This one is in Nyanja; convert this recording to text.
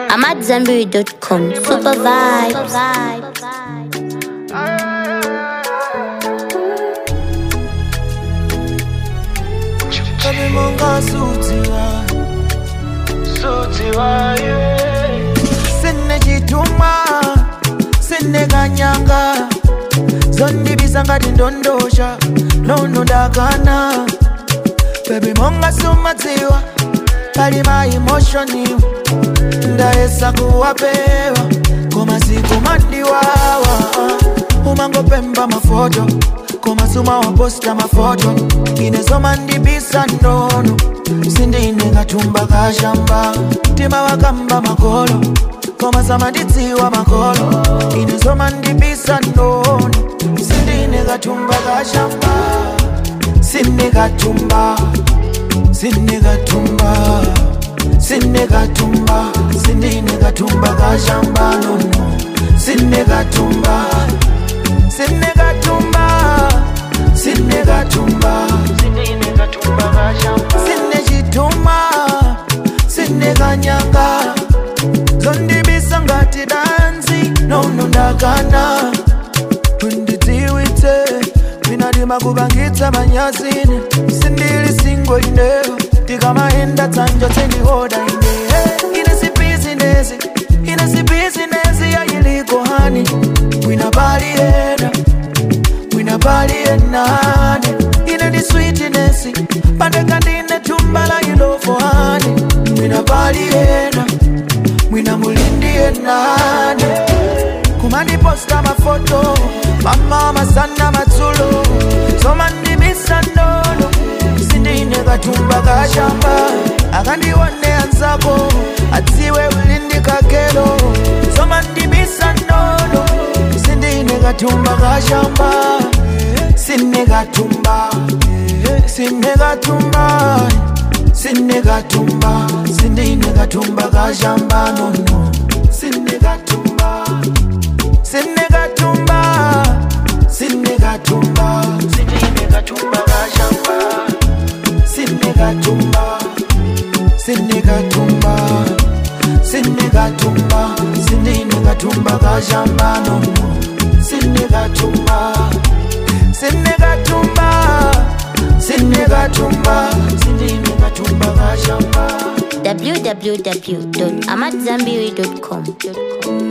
AmadZanbury.com. Super vibes. Senne chituma, senne kanyanga, zondi bisangati ndondosha, nono ndakana. Baby monga sumadziwa, pali ma emotioni, ndaesa kuwapewa, koma siku mandiwawa. Umango pemba mafoto, koma suma waposta mafoto, inezo mandibisa nono, sindine katumba kashamba. Tima wakamba makolo, koma samadidziwa makolo, inezo mandibisa nono, sindine katumba kashamba. Sine katumba, sine katumba, sine katumba, sindine katumba kashamba nono. Sine katumba, sine katumba, sine katumba, sindine katumba kashamba. Sine chituma, sine kanyanga, zondi bisangati dansi, nono ndakana. Undidziwite, vinadima kubangitsa manyazini, sindili singo ineo, tikamaenda tanjo tendihoda ine. Inesi business ya iliko hani, wina bali enane. Ine di sweetness, pandeka ndine tumbala ilofo hani, wina bali ena, wina mulindi enane. Kumani posta mafoto, mama masana matsulo, somandi misandono, sindine katumba kashamba. Akandione anzako, atiwe ulindi kakelo, somandi misandono, sindine katumba kashamba. Sine katumba, sine katumba, sine katumba, sindine katumba kashamba nono. Sine katumba, sine katumba, sine katumba, sindine katumba kashamba. Sine katumba, sine katumba, sine katumba, sindine katumba kashamba nono. Sine katumba, sine katumba, sine katumba, sindine katumba kashamba. www.amadzanbury.com.